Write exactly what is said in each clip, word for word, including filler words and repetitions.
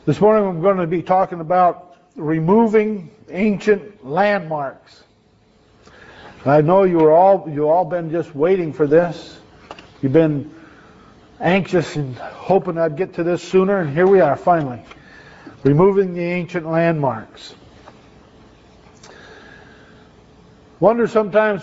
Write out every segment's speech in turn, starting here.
This morning I'm going to be talking about removing ancient landmarks. I know you are all you all been just waiting for this. You've been anxious and hoping I'd get to this sooner, and here we are finally. Removing the ancient landmarks. Wonder sometimes,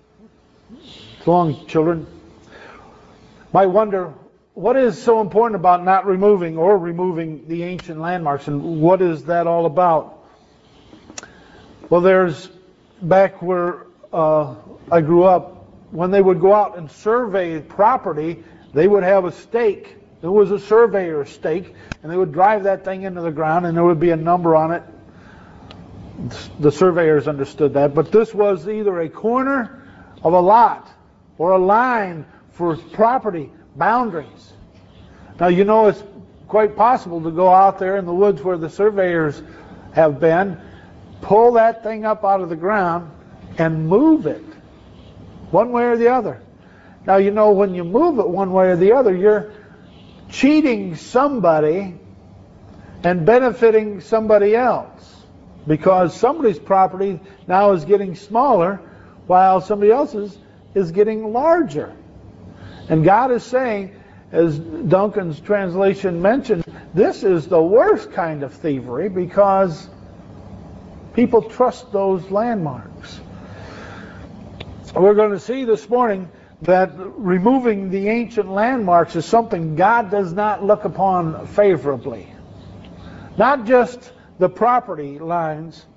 long children, might wonder what is so important about not removing or removing the ancient landmarks, and what is that all about? Well, there's, back where uh, I grew up, when they would go out and survey property, they would have a stake. There was a surveyor's stake, and they would drive that thing into the ground, and there would be a number on it. The surveyors understood that, but this was either a corner of a lot or a line for property boundaries. Now, you know, it's quite possible to go out there in the woods where the surveyors have been, pull that thing up out of the ground and move it one way or the other. Now, you know, when you move it one way or the other, you're cheating somebody and benefiting somebody else, because somebody's property now is getting smaller while somebody else's is getting larger. And God is saying, as Duncan's translation mentioned, this is the worst kind of thievery, because people trust those landmarks. We're going to see this morning that removing the ancient landmarks is something God does not look upon favorably. Not just the property lines,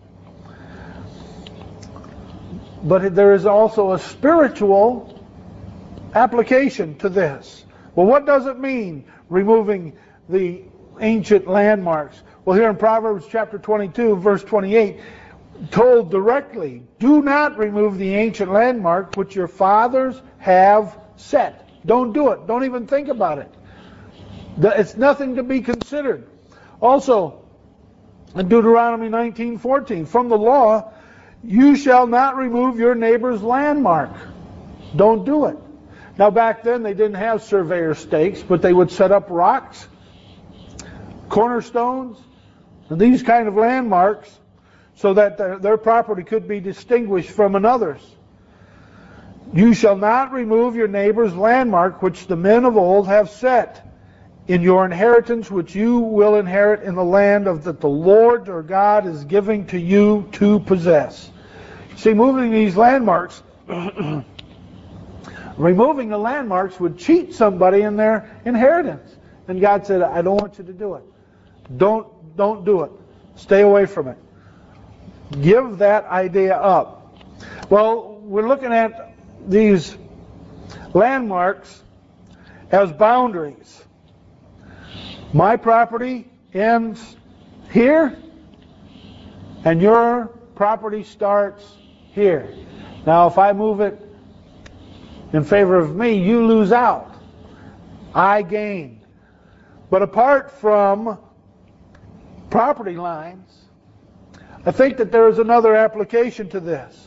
but there is also a spiritual application to this. Well, what does it mean, removing the ancient landmarks? Well, here in Proverbs chapter twenty-two, verse twenty-eight, told directly, do not remove the ancient landmark which your fathers have set. Don't do it. Don't even think about it. It's nothing to be considered. Also, in Deuteronomy nineteen fourteen, from the law, you shall not remove your neighbor's landmark. Don't do it. Now, back then, they didn't have surveyor stakes, but they would set up rocks, cornerstones, and these kind of landmarks so that their, their property could be distinguished from another's. You shall not remove your neighbor's landmark which the men of old have set in your inheritance, which you will inherit in the land of that the Lord your God is giving to you to possess. See, moving these landmarks, removing the landmarks would cheat somebody in their inheritance. And God said, I don't want you to do it. Don't, don't do it. Stay away from it. Give that idea up. Well, we're looking at these landmarks as boundaries. My property ends here, and your property starts here. Now, if I move it in favor of me, you lose out. I gain. But apart from property lines, I think that there is another application to this.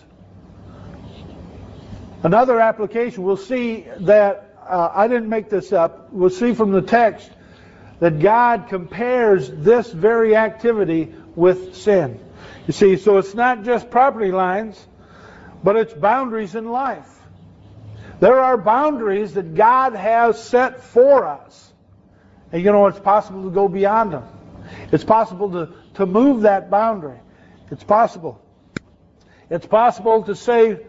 Another application, we'll see that, uh, I didn't make this up, we'll see from the text that God compares this very activity with sin. You see, so it's not just property lines, but it's boundaries in life. There are boundaries that God has set for us. And you know, it's possible to go beyond them. It's possible to, to move that boundary. It's possible. It's possible to say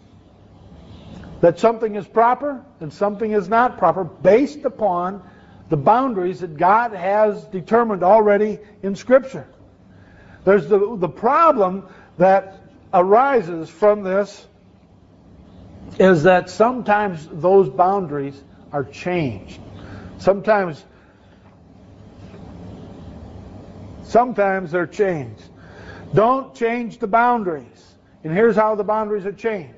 that something is proper and something is not proper based upon the boundaries that God has determined already in Scripture. There's the, the problem that arises from this is that sometimes those boundaries are changed. Sometimes, sometimes they're changed. Don't change the boundaries. And here's how the boundaries are changed.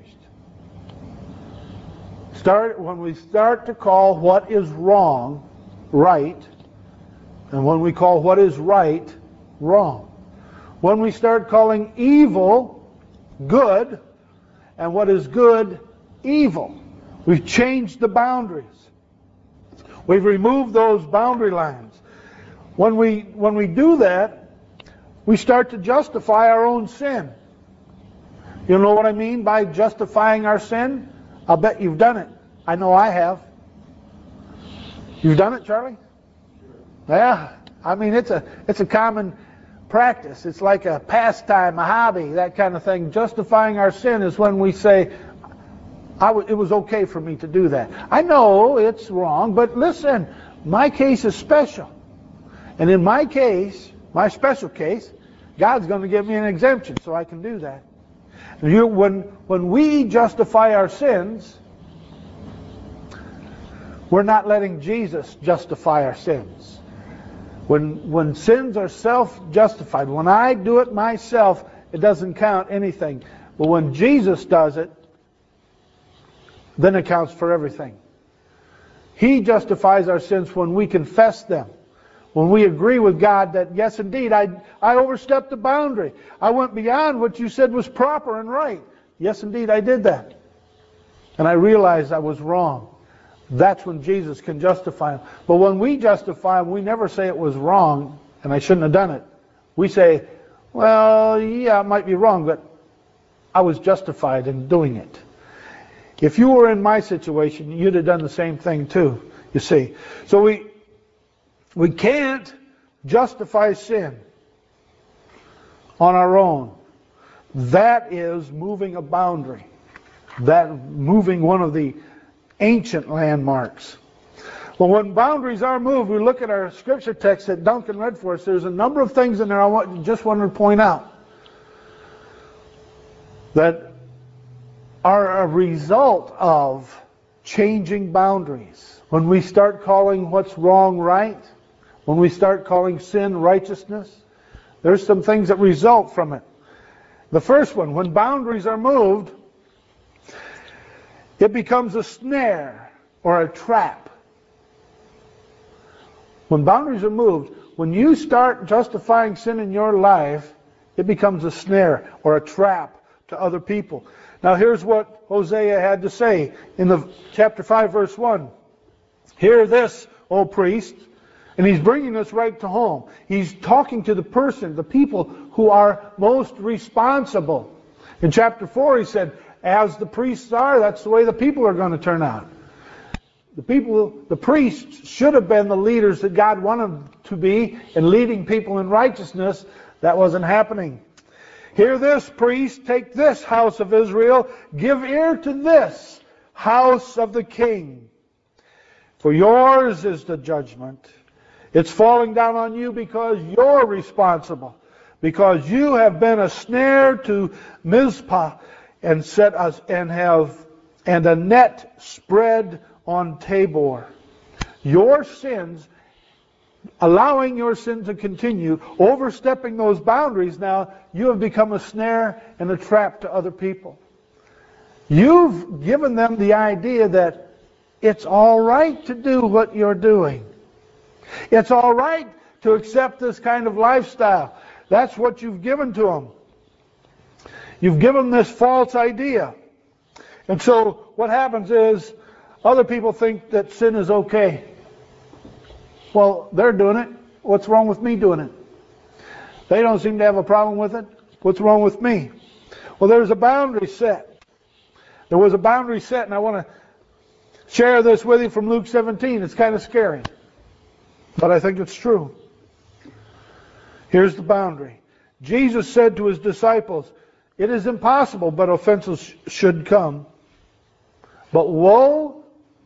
Start when we start to call what is wrong right, and when we call what is right wrong. When we start calling evil good, and what is good evil. We've changed the boundaries. We've removed those boundary lines. When we, when we do that, we start to justify our own sin. You know what I mean by justifying our sin? I'll bet you've done it. I know I have. You've done it, Charlie? Yeah. I mean, it's a it's a common practice. It's like a pastime, a hobby, that kind of thing. Justifying our sin is when we say, I w- it was okay for me to do that. I know it's wrong, but listen, my case is special. And in my case, my special case, God's going to give me an exemption so I can do that. You, when, when we justify our sins, we're not letting Jesus justify our sins. When, when sins are self-justified, when I do it myself, it doesn't count anything. But when Jesus does it, then it counts for everything. He justifies our sins when we confess them. When we agree with God that, yes, indeed, I, I overstepped the boundary. I went beyond what you said was proper and right. Yes, indeed, I did that. And I realized I was wrong. That's when Jesus can justify him. But when we justify him, we never say it was wrong and I shouldn't have done it. We say, well, yeah, it might be wrong, but I was justified in doing it. If you were in my situation, you'd have done the same thing too, you see. So we we can't justify sin on our own. That is moving a boundary. That moving one of the ancient landmarks. Well, when boundaries are moved, we look at our scripture text that Duncan read for us. There's a number of things in there I want, just wanted to point out that are a result of changing boundaries. When we start calling what's wrong right, when we start calling sin righteousness, there's some things that result from it. The first one, when boundaries are moved, it becomes a snare or a trap. When boundaries are moved, when you start justifying sin in your life, it becomes a snare or a trap to other people. Now here's what Hosea had to say in the chapter five, verse one. Hear this, O priest. And he's bringing us right to home. He's talking to the person, the people who are most responsible. In chapter four he said, as the priests are, that's the way the people are going to turn out. The people, the priests should have been the leaders that God wanted them to be in leading people in righteousness. That wasn't happening. Hear this, priest, take this, house of Israel, give ear to this, house of the king. For yours is the judgment. It's falling down on you because you're responsible. Because you have been a snare to Mizpah and set us and have and a net spread on Tabor. Your sins, allowing your sin to continue, overstepping those boundaries, now you have become a snare and a trap to other people. You've given them the idea that it's all right to do what you're doing. It's all right to accept this kind of lifestyle. That's what you've given to them. You've given them this false idea. And so what happens is other people think that sin is okay. Well, they're doing it. What's wrong with me doing it? They don't seem to have a problem with it. What's wrong with me? Well, there's a boundary set. There was a boundary set, and I want to share this with you from Luke seventeen. It's kind of scary, but I think it's true. Here's the boundary. Jesus said to his disciples, it is impossible, but offenses should come. But woe,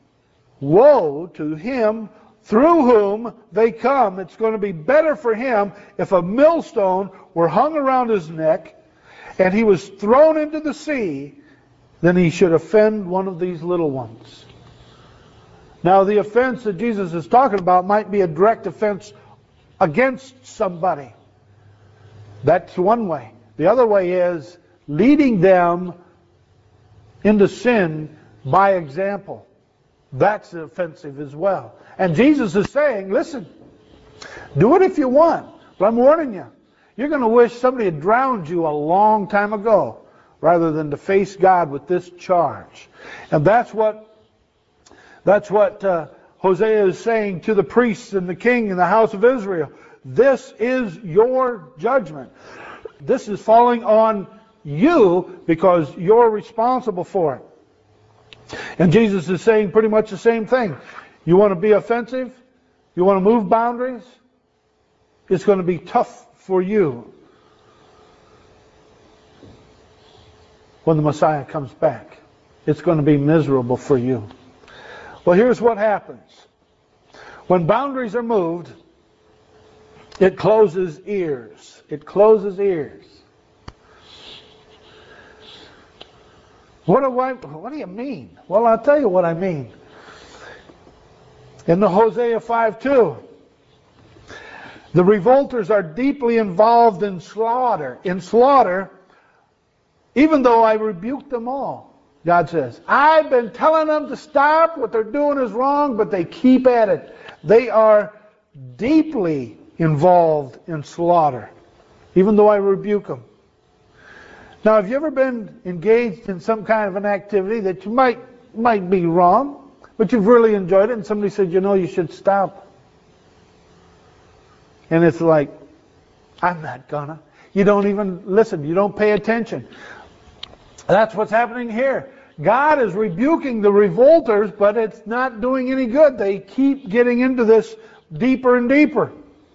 woe to him through whom they come. It's going to be better for him if a millstone were hung around his neck and he was thrown into the sea than he should offend one of these little ones. Now, the offense that Jesus is talking about might be a direct offense against somebody. That's one way. The other way is leading them into sin by example. That's offensive as well. And Jesus is saying, listen, do it if you want, but I'm warning you. You're going to wish somebody had drowned you a long time ago rather than to face God with this charge. And that's what that's what uh, Hosea is saying to the priests and the king in the house of Israel, this is your judgment. This is falling on you because you're responsible for it. And Jesus is saying pretty much the same thing. You want to be offensive? You want to move boundaries? It's going to be tough for you when the Messiah comes back. It's going to be miserable for you. Well, here's what happens. When boundaries are moved, it closes ears. It closes ears. What do I, what do you mean? Well, I'll tell you what I mean. In the Hosea five two, the revolters are deeply involved in slaughter. In slaughter, even though I rebuked them all, God says, I've been telling them to stop. What they're doing is wrong, but they keep at it. They are deeply involved in slaughter, even though I rebuke them. Now, have you ever been engaged in some kind of an activity that you might might be wrong, but you've really enjoyed it, and somebody said, you know, you should stop? And it's like, I'm not gonna. You don't even listen. You don't pay attention. That's what's happening here. God is rebuking the revolters, but it's not doing any good. They keep getting into this deeper and deeper.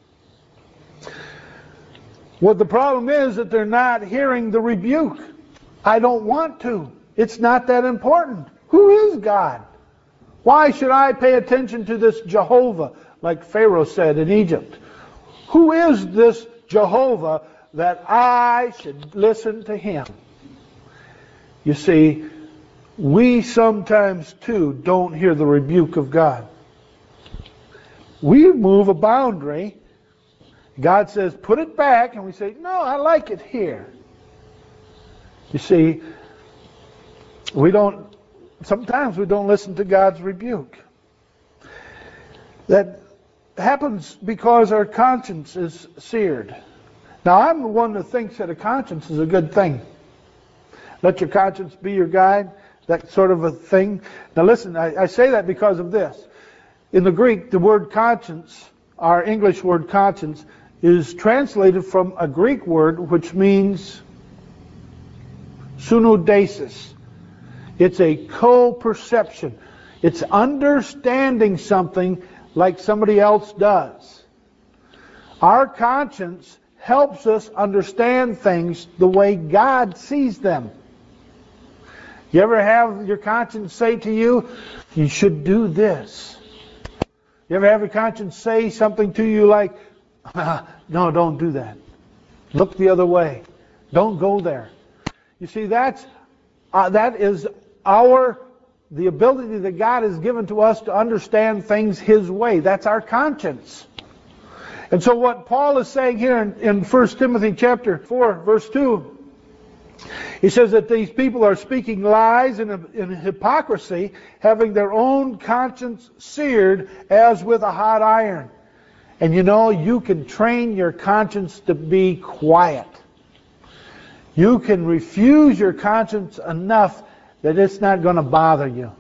What the problem is that they're not hearing the rebuke. I don't want to. It's not that important. Who is God? Why should I pay attention to this Jehovah, like Pharaoh said in Egypt? Who is this Jehovah that I should listen to him? You see, we sometimes too don't hear the rebuke of God. We move a boundary. God says, put it back, and we say, no, I like it here. You see, we don't, sometimes we don't listen to God's rebuke. That happens because our conscience is seared. Now, I'm the one that thinks that a conscience is a good thing. Let your conscience be your guide, that sort of a thing. Now listen, I, I say that because of this. In the Greek, the word conscience, our English word conscience, is translated from a Greek word which means synoudesis. It's a co-perception. It's understanding something like somebody else does. Our conscience helps us understand things the way God sees them. You ever have your conscience say to you, you should do this? You ever have your conscience say something to you like, no, don't do that. Look the other way. Don't go there. You see, that's uh, that is our the ability that God has given to us to understand things His way. That's our conscience. And so what Paul is saying here in, in First Timothy chapter four, verse two, he says that these people are speaking lies in, in hypocrisy, having their own conscience seared as with a hot iron. And you know, you can train your conscience to be quiet. You can refuse your conscience enough that it's not going to bother you.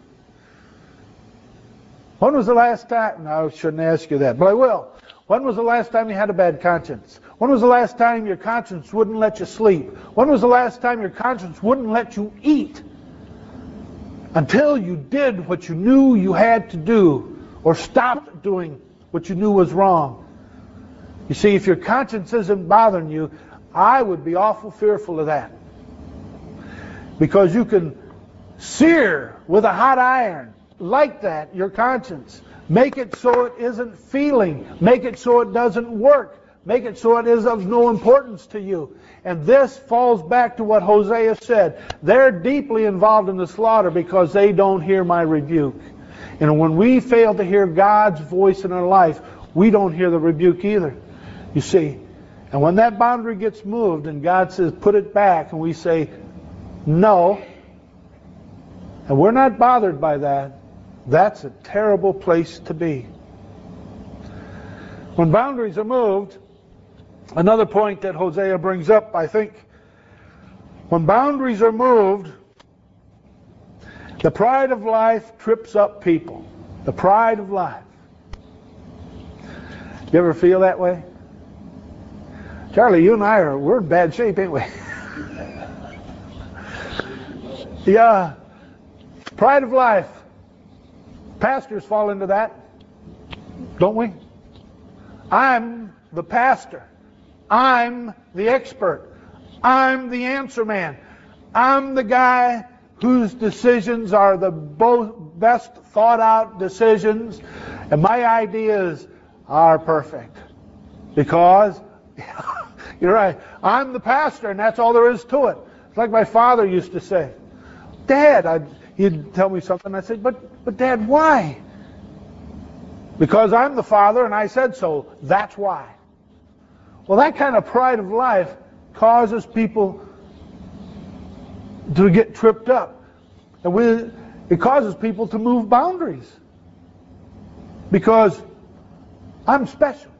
When was the last time? No, I shouldn't ask you that, but I will. When was the last time you had a bad conscience? When was the last time your conscience wouldn't let you sleep? When was the last time your conscience wouldn't let you eat? Until you did what you knew you had to do, or stopped doing what you knew was wrong. You see, if your conscience isn't bothering you, I would be awful fearful of that. Because you can sear with a hot iron, like that, your conscience. Make it so it isn't feeling. Make it so it doesn't work. Make it so it is of no importance to you. And this falls back to what Hosea said. They're deeply involved in the slaughter because they don't hear my rebuke. And when we fail to hear God's voice in our life, we don't hear the rebuke either. You see, and when that boundary gets moved and God says, put it back, and we say, no, and we're not bothered by that, that's a terrible place to be. When boundaries are moved, another point that Hosea brings up, I think, when boundaries are moved, the pride of life trips up people. The pride of life. You ever feel that way? Charlie, you and I are, we're in bad shape, ain't we? Yeah. Pride of life. Pastors fall into that, don't we? I'm the pastor. I'm the expert. I'm the answer man. I'm the guy whose decisions are the bo- best thought out decisions, and my ideas are perfect. Because, you're right, I'm the pastor, and that's all there is to it. It's like my father used to say, Dad, I'd, he'd tell me something, I'd say, but, but Dad, why? Because I'm the father, and I said so, that's why. Well, that kind of pride of life causes people to get tripped up. And we, it causes people to move boundaries. Because I'm special.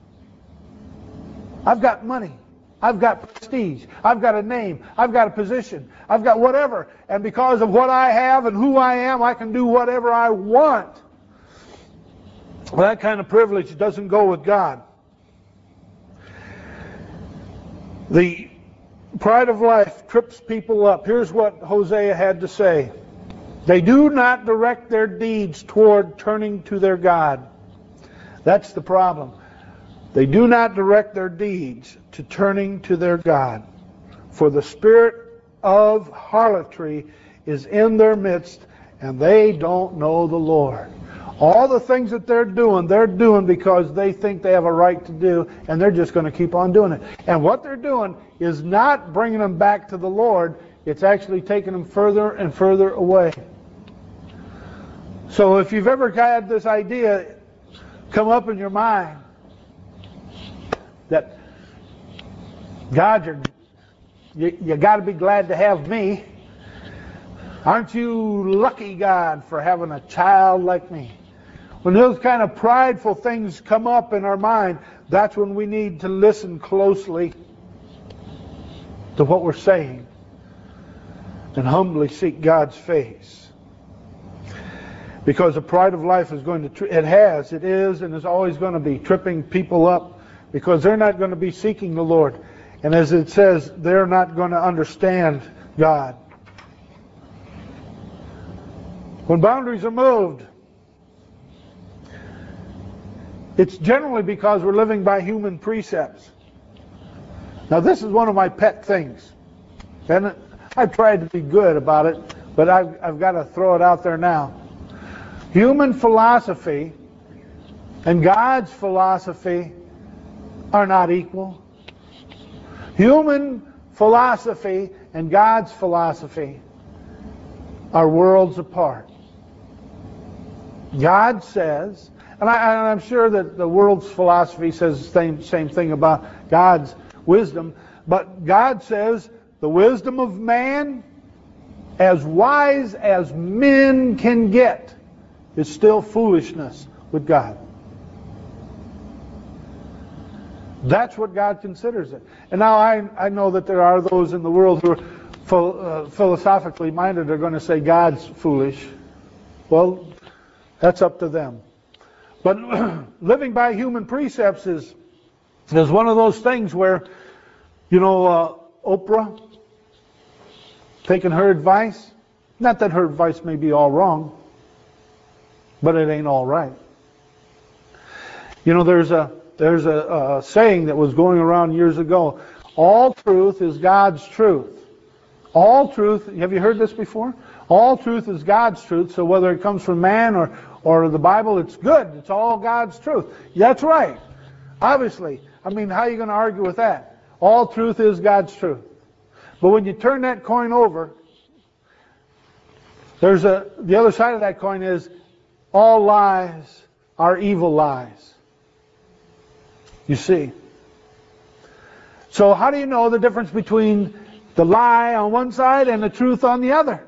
I've got money. I've got prestige. I've got a name. I've got a position. I've got whatever. And because of what I have and who I am, I can do whatever I want. Well, that kind of privilege doesn't go with God. The pride of life trips people up. Here's what Hosea had to say. They do not direct their deeds toward turning to their God. That's the problem. They do not direct their deeds to turning to their God. For the spirit of harlotry is in their midst, and they don't know the Lord. All the things that they're doing, they're doing because they think they have a right to do, and they're just going to keep on doing it. And what they're doing is not bringing them back to the Lord. It's actually taking them further and further away. So if you've ever had this idea come up in your mind that, God, you're, you, you got to be glad to have me. Aren't you lucky, God, for having a child like me? When those kind of prideful things come up in our mind, that's when we need to listen closely to what we're saying and humbly seek God's face. Because the pride of life is going to, tri- it has, it is, and is always going to be tripping people up because they're not going to be seeking the Lord. And as it says, they're not going to understand God. When boundaries are moved, it's generally because we're living by human precepts. Now, this is one of my pet things. And I've tried to be good about it, but I've, I've got to throw it out there now. Human philosophy and God's philosophy are not equal. Human philosophy and God's philosophy are worlds apart. God says, and, I, and I'm sure that the world's philosophy says the same, same thing about God's wisdom, but God says the wisdom of man, as wise as men can get, is still foolishness with God. That's what God considers it. And now I, I know that there are those in the world who are ph- uh, philosophically minded are going to say God's foolish. Well, that's up to them. But living by human precepts is, is one of those things where, you know, uh, Oprah, taking her advice, not that her advice may be all wrong, but it ain't all right. You know, there's a there's a, a saying that was going around years ago. All truth is God's truth. All truth, have you heard this before? All truth is God's truth, so whether it comes from man or, or the Bible, it's good. It's all God's truth. That's right. Obviously. I mean, how are you going to argue with that? All truth is God's truth. But when you turn that coin over, there's a the other side of that coin is all lies are evil lies. You see. So how do you know the difference between the lie on one side and the truth on the other?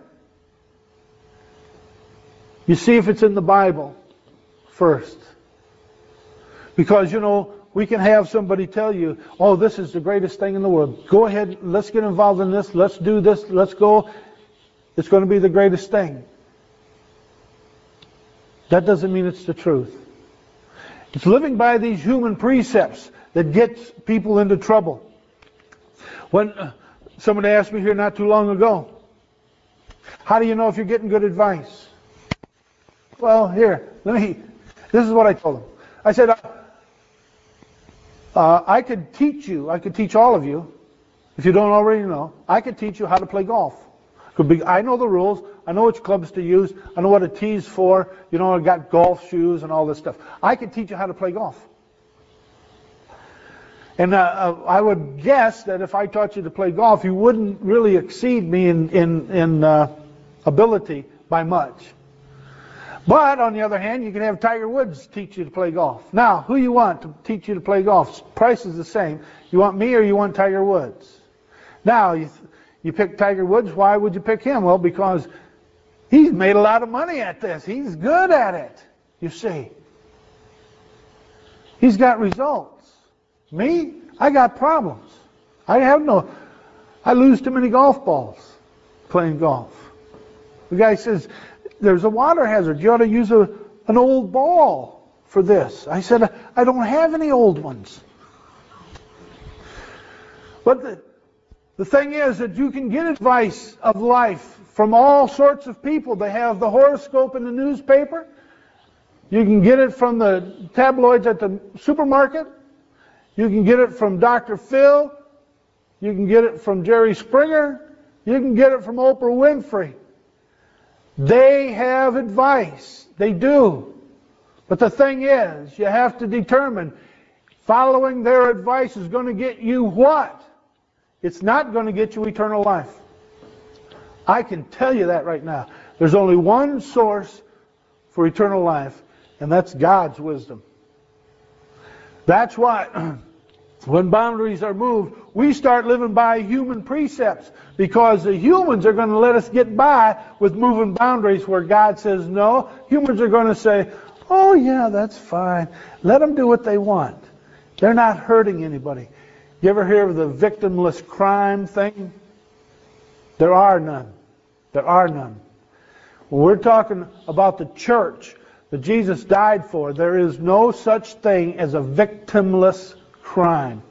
You see if it's in the Bible first. Because, you know, we can have somebody tell you, oh, this is the greatest thing in the world. Go ahead, let's get involved in this, let's do this, let's go. It's going to be the greatest thing. That doesn't mean it's the truth. It's living by these human precepts that gets people into trouble. When uh, somebody asked me here not too long ago, how do you know if you're getting good advice? Well, here, let me, this is what I told them. I said, uh, uh, I could teach you, I could teach all of you, if you don't already know, I could teach you how to play golf. Could be, I know the rules, I know which clubs to use, I know what a tee's for, you know, I got golf shoes and all this stuff. I could teach you how to play golf. And uh, I would guess that if I taught you to play golf, you wouldn't really exceed me in, in, in uh, ability by much. But on the other hand, you can have Tiger Woods teach you to play golf. Now, who you want to teach you to play golf? Price is the same. You want me or you want Tiger Woods? Now, you, you pick Tiger Woods. Why would you pick him? Well, because he's made a lot of money at this. He's good at it, you see. He's got results. Me, I got problems. I have no, I lose too many golf balls playing golf. The guy says, there's a water hazard. You ought to use a, an old ball for this. I said, I don't have any old ones. But the, the thing is that you can get advice of life from all sorts of people. They have the horoscope in the newspaper. You can get it from the tabloids at the supermarket. You can get it from Doctor Phil. You can get it from Jerry Springer. You can get it from Oprah Winfrey. They have advice. They do. But the thing is, you have to determine following their advice is going to get you what? It's not going to get you eternal life. I can tell you that right now. There's only one source for eternal life, and that's God's wisdom. That's why when boundaries are moved, we start living by human precepts, because the humans are going to let us get by with moving boundaries where God says no. Humans are going to say, oh yeah, that's fine. Let them do what they want. They're not hurting anybody. You ever hear of the victimless crime thing? There are none. There are none. When we're talking about the church that Jesus died for, there is no such thing as a victimless crime.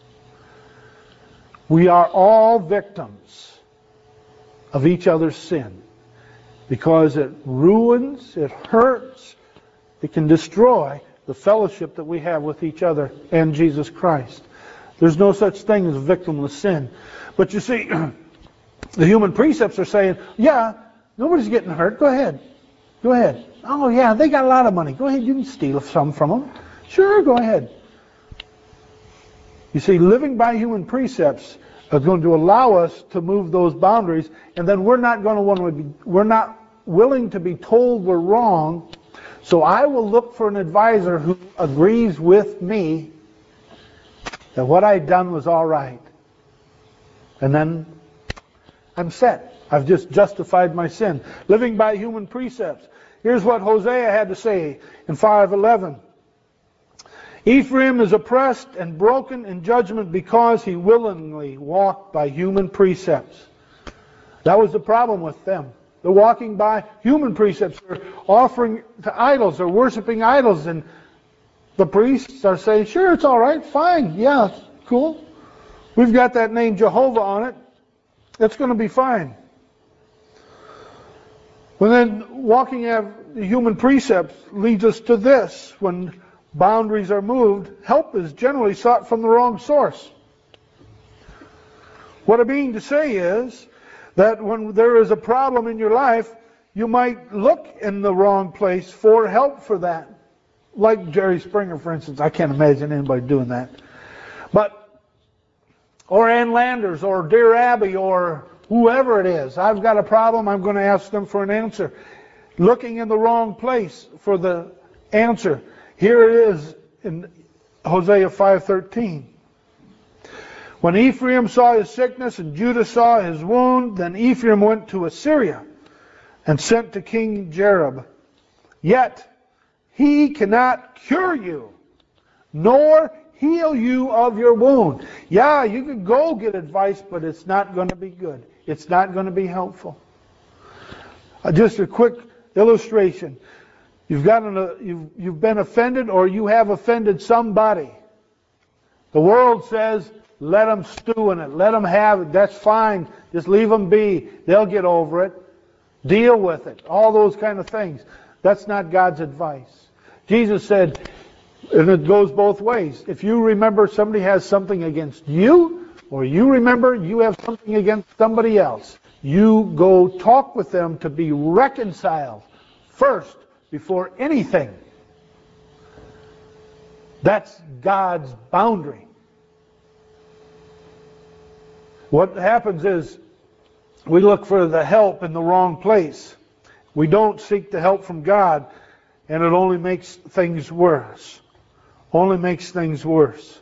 We are all victims of each other's sin, because it ruins, it hurts, it can destroy the fellowship that we have with each other and Jesus Christ. There's no such thing as a victimless sin. But you see, the human precepts are saying, yeah, nobody's getting hurt. Go ahead. Go ahead. Oh, yeah, they got a lot of money. Go ahead, you can steal some from them. Sure, go ahead. You see, living by human precepts is going to allow us to move those boundaries, and then we're not going to want to be, we're not willing to be told we're wrong. So I will look for an advisor who agrees with me that what I'd done was all right. And then I'm set. I've just justified my sin. Living by human precepts. Here's what Hosea had to say in five eleven. Ephraim is oppressed and broken in judgment because he willingly walked by human precepts. That was the problem with them. They're walking by human precepts. They're offering to idols. They're worshiping idols. And the priests are saying, sure, it's all right, fine, yeah, cool. We've got that name Jehovah on it. It's going to be fine. Well, then, walking at the human precepts leads us to this. When boundaries are moved, help is generally sought from the wrong source. What I mean to say is that when there is a problem in your life, you might look in the wrong place for help for that. Like Jerry Springer, for instance. I can't imagine anybody doing that. But, or Ann Landers, or Dear Abby, or whoever it is. I've got a problem, I'm going to ask them for an answer. Looking in the wrong place for the answer. Here it is in Hosea five thirteen. When Ephraim saw his sickness and Judah saw his wound, then Ephraim went to Assyria and sent to King Jareb. Yet he cannot cure you, nor heal you of your wound. Yeah, you can go get advice, but it's not going to be good. It's not going to be helpful. Uh, just a quick illustration. You've gotten a, you've, you've been offended, or you have offended somebody. The world says, let them stew in it. Let them have it. That's fine. Just leave them be. They'll get over it. Deal with it. All those kind of things. That's not God's advice. Jesus said, and it goes both ways. If you remember somebody has something against you, or you remember you have something against somebody else, you go talk with them to be reconciled first before anything. That's God's boundary. What happens is we look for the help in the wrong place. We don't seek the help from God, and it only makes things worse. Only makes things worse.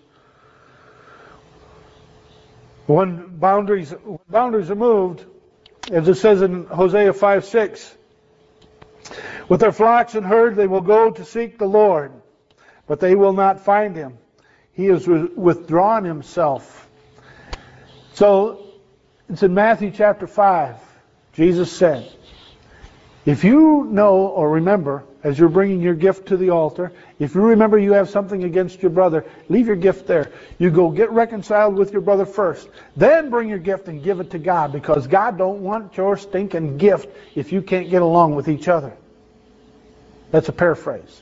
When boundaries, when boundaries are moved, as it says in Hosea five six, with their flocks and herds they will go to seek the Lord, but they will not find Him. He has withdrawn Himself. So, it's in Matthew chapter five. Jesus said, if you know or remember, as you're bringing your gift to the altar, if you remember you have something against your brother, leave your gift there. You go get reconciled with your brother first. Then bring your gift and give it to God, because God don't want your stinking gift if you can't get along with each other. That's a paraphrase.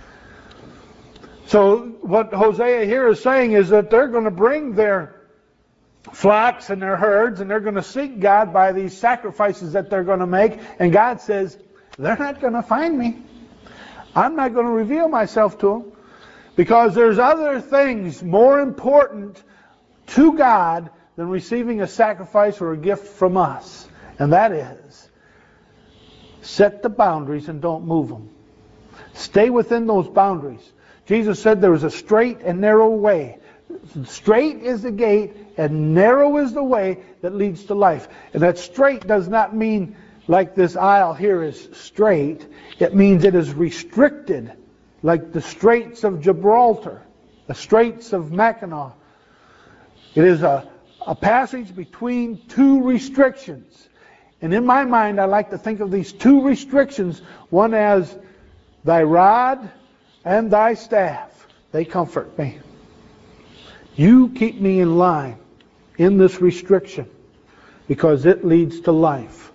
So what Hosea here is saying is that they're going to bring their flocks and their herds, and they're going to seek God by these sacrifices that they're going to make. And God says, they're not going to find me. I'm not going to reveal myself to them, because there's other things more important to God than receiving a sacrifice or a gift from us. And that is, set the boundaries and don't move them. Stay within those boundaries. Jesus said there was a straight and narrow way. Straight is the gate and narrow is the way that leads to life. And that straight does not mean like this aisle here is straight. It means it is restricted, like the Straits of Gibraltar, the Straits of Mackinac. It is a, a passage between two restrictions. And in my mind, I like to think of these two restrictions, one as thy rod and thy staff. They comfort me. You keep me in line in this restriction, because it leads to life.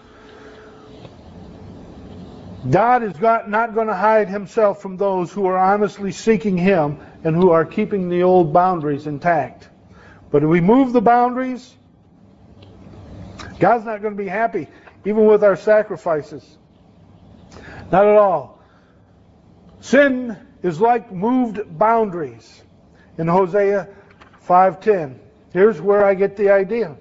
God is not going to hide Himself from those who are honestly seeking Him and who are keeping the old boundaries intact. But if we move the boundaries, God's not going to be happy, even with our sacrifices. Not at all. Sin is like moved boundaries. In Hosea five ten, here's where I get the idea.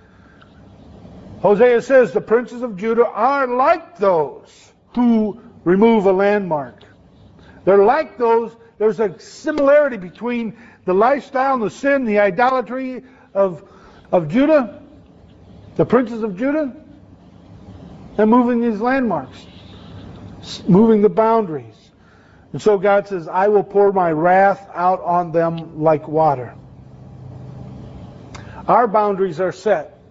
Hosea says the princes of Judah are like those who remove a landmark. They're like those. There's a similarity between the lifestyle and the sin, the idolatry of, of Judah, the princes of Judah, and moving these landmarks, moving the boundaries. And so God says, I will pour my wrath out on them like water. Our boundaries are set.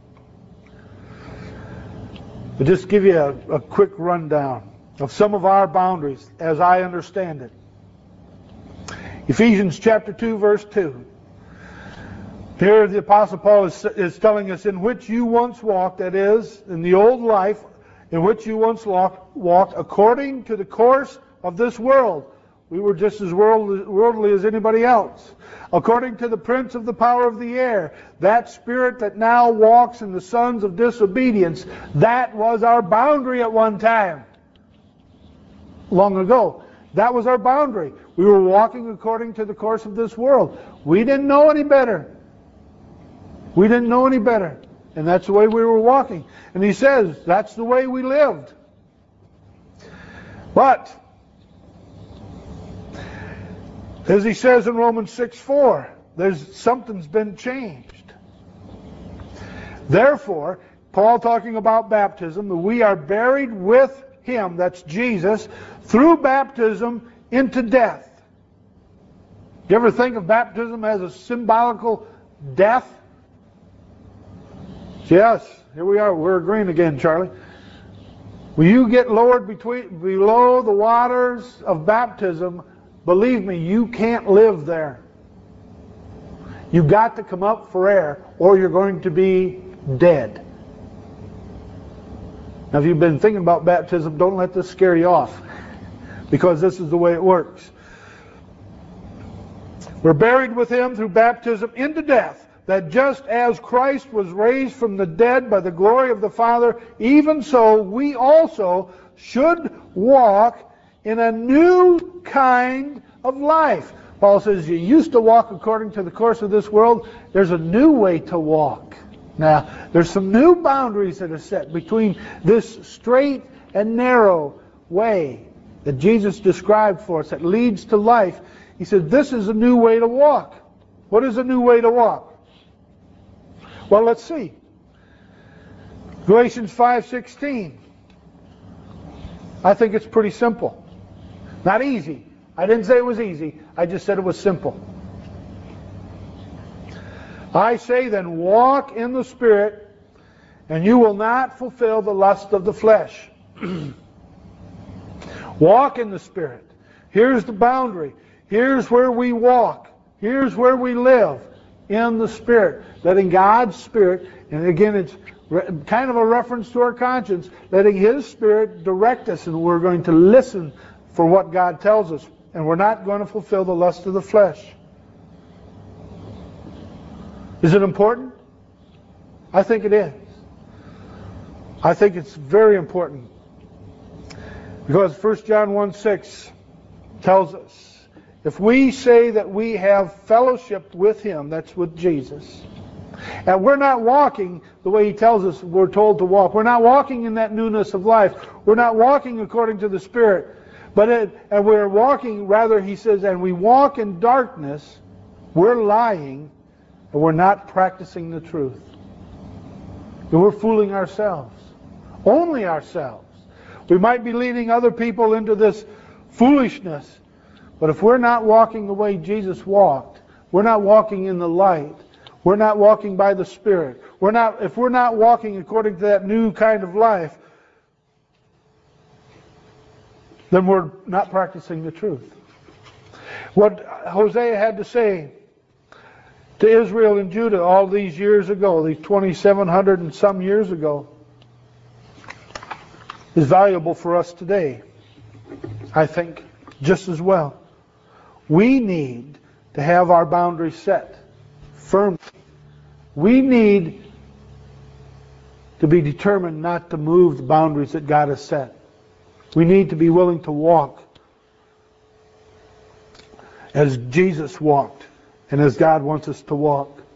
I'll just give you a, a quick rundown of some of our boundaries as I understand it. Ephesians chapter two, verse two. Here the Apostle Paul is, is telling us, in which you once walked, that is, in the old life, in which you once walked, walked according to the course of this world. We were just as worldly, worldly as anybody else. According to the prince of the power of the air, that spirit that now walks in the sons of disobedience, that was our boundary at one time. Long ago. That was our boundary. We were walking according to the course of this world. We didn't know any better. We didn't know any better. And that's the way we were walking. And he says, that's the way we lived. But, as he says in Romans six four, there's something's been changed. Therefore, Paul talking about baptism, that we are buried with Him, that's Jesus, through baptism into death. You ever think of baptism as a symbolical death? Yes, here we are. We're agreeing again, Charlie. When you get lowered between, below the waters of baptism, believe me, you can't live there. You've got to come up for air, or you're going to be dead. Now, if you've been thinking about baptism, don't let this scare you off, because this is the way it works. We're buried with Him through baptism into death, that just as Christ was raised from the dead by the glory of the Father, even so we also should walk in a new kind of life. Paul says, you used to walk according to the course of this world. There's a new way to walk. Now, there's some new boundaries that are set between this straight and narrow way that Jesus described for us that leads to life. He said, this is a new way to walk. What is a new way to walk? Well, let's see. Galatians five sixteen. I think it's pretty simple. Not easy. I didn't say it was easy. I just said it was simple. I say then, walk in the Spirit, and you will not fulfill the lust of the flesh. Walk in the Spirit. Here's the boundary. Here's where we walk. Here's where we live. In the Spirit. Letting God's Spirit, and again it's kind of a reference to our conscience, letting His Spirit direct us, and we're going to listen for what God tells us. And we're not going to fulfill the lust of the flesh. Is it important? I think it is. I think it's very important. Because First John one six tells us, if we say that we have fellowship with Him, that's with Jesus, and we're not walking the way He tells us we're told to walk, we're not walking in that newness of life, we're not walking according to the Spirit, but it, and we're walking, rather, He says, and we walk in darkness, we're lying, and we're not practicing the truth. And we're fooling ourselves. Only ourselves. We might be leading other people into this foolishness, but if we're not walking the way Jesus walked, we're not walking in the light, we're not walking by the Spirit, we're not, if we're not walking according to that new kind of life, then we're not practicing the truth. What Hosea had to say to Israel and Judah all these years ago, these twenty-seven hundred and some years ago, is valuable for us today, I think, just as well. We need to have our boundaries set firmly. We need to be determined not to move the boundaries that God has set. We need to be willing to walk as Jesus walked and as God wants us to walk.